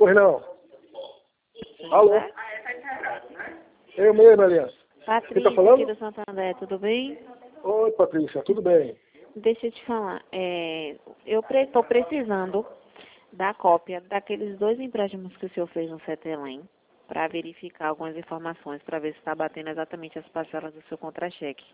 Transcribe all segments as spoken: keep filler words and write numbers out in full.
Pois não. Alô? Eu mesmo, aliás. Patrícia, Quem tá falando? aqui do Santander, tudo bem? Oi, Patrícia, tudo bem? Deixa eu te falar, é, eu estou precisando da cópia daqueles dois empréstimos que o senhor fez no Cetelem para verificar algumas informações, para ver se está batendo exatamente as parcelas do seu contra-cheque.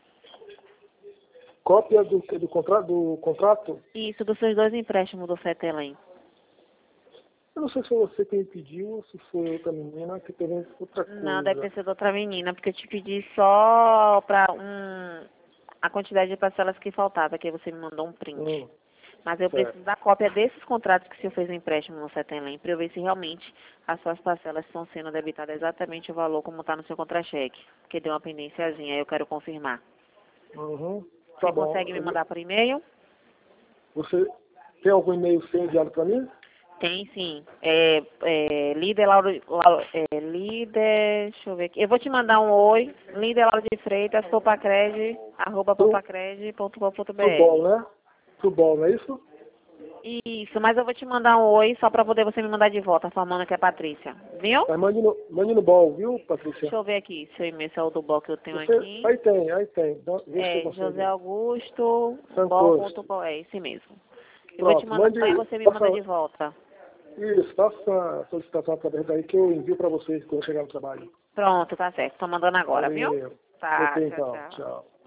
Cópia do, do, contra, do contrato? Isso, dos seus dois empréstimos do Cetelem. Eu não sei se foi você quem pediu ou se foi outra menina que teve outra coisa. Não, deve ter sido outra menina, porque eu te pedi só para um, a quantidade de parcelas que faltava, que você me mandou um print. Hum, Mas eu certo. preciso da cópia desses contratos que o senhor fez no empréstimo no Cetelem, para eu ver se realmente as suas parcelas estão sendo debitadas exatamente o valor como está no seu contra-cheque, porque deu uma pendênciazinha, eu quero confirmar. Uhum, tá Você bom. consegue me mandar por e-mail? Você tem algum e-mail seu enviado para mim? Tem sim. É, é, líder Lauro, Lauro, é, líder, deixa eu ver aqui. Eu vou te mandar um oi, líder Lauro de Freitas, popacred, arroba popacred ponto com ponto Futebol, br. né? Futebol, não é isso? Isso, mas eu vou te mandar um oi só para poder você me mandar de volta, formando que é Patrícia. Viu? Mas mande no, mande no bol, viu, Patrícia? Deixa eu ver aqui, seu e-mail, se é o do bol que eu tenho Você, aqui. aí tem, aí tem. Dá- Vê se você É consegue. José Augusto, bol Santos. ponto com, é esse mesmo. Eu vou te Pronto, mandar mande. e você me Faça, manda de volta. isso, faça a solicitação através daí que eu envio para vocês quando chegar no trabalho. Pronto, tá certo. Tô mandando agora, viu? Valeu. Tá, Ok, tchau, então. tchau. Tchau.